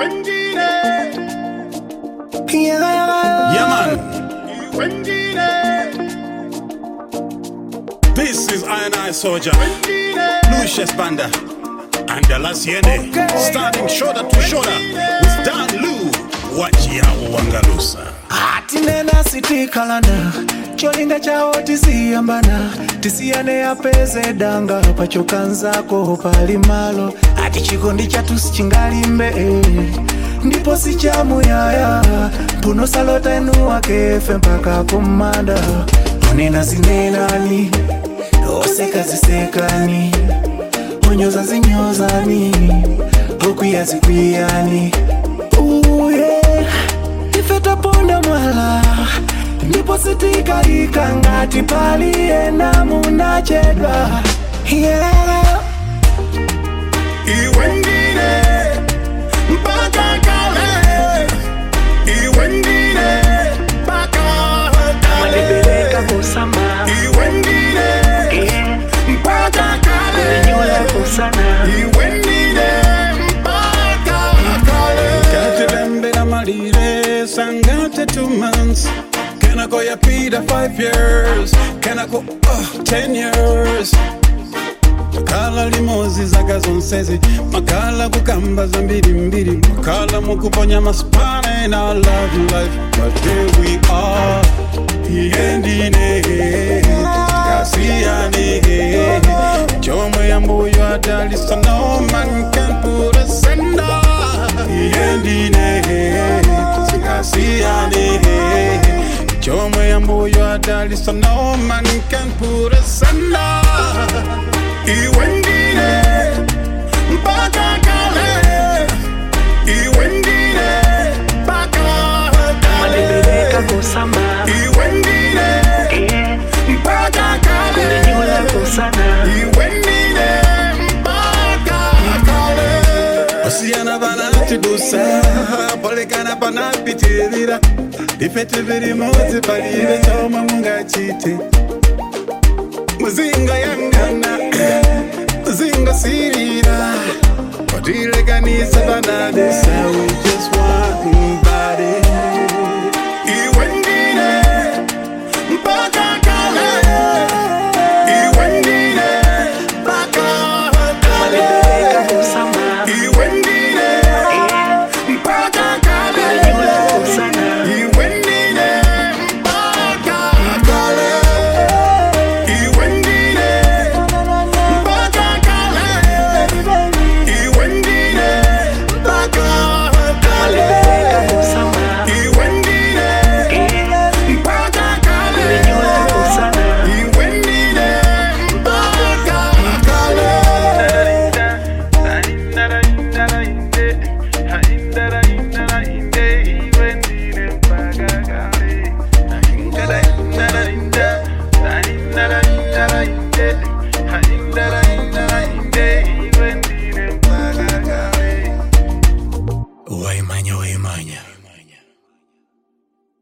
Yeah, man. This is Iron Eye Soldier, Lucius Banda, and the Last Yene, standing shoulder to shoulder with Dan Lu. Watch ya Wangalusa. Atinena city kalana, cholinga chao tisiyambana, tisiyane yapeze danga, pachokanzako pali malo, ati chikondi chatu sichingalimbe, ndipo sichamuyaya, puno salota enu wakefe mpaka kumanda, onena zinenani, oseka zisekani, onyoza zinyozani, okuya zikwiyani. Ifeta ponda mwala, ndipo sitika ikangati pali ena munachedwa. Yeah. Iwendine, mpaka kale. Iwendine, mpaka kale. Malibeleka kusama. Iwendine, mpaka kale. Kunyula kusana. Iwendine, mpaka kale. Katilembe na malire, sangate 2 months. Can I go ya pida 5 years? Can I go 10 years? Makala limozi zaka zonsezi, makala kukamba za mbili, makala mukuponya maspane and I love life. But here we are, yendine, kasiyane, chomo ya mbuyo adali, so no man can put us under. Yendine, kasiyane, chomo ya mbuyo adali, so no man can put us under. Iwendine, mpaka kale. Iwendine, mpaka kale. Malibeleka kusama. Iwendine, mpaka kale. Kunyula kusana. Iwendine, mpaka kale. Osiana banati dusa, polekana banapitirira. Difete veri mozi palive choma munga chite. Muzinga yangana, muzinga sirira. Kodile kanisa banadisa,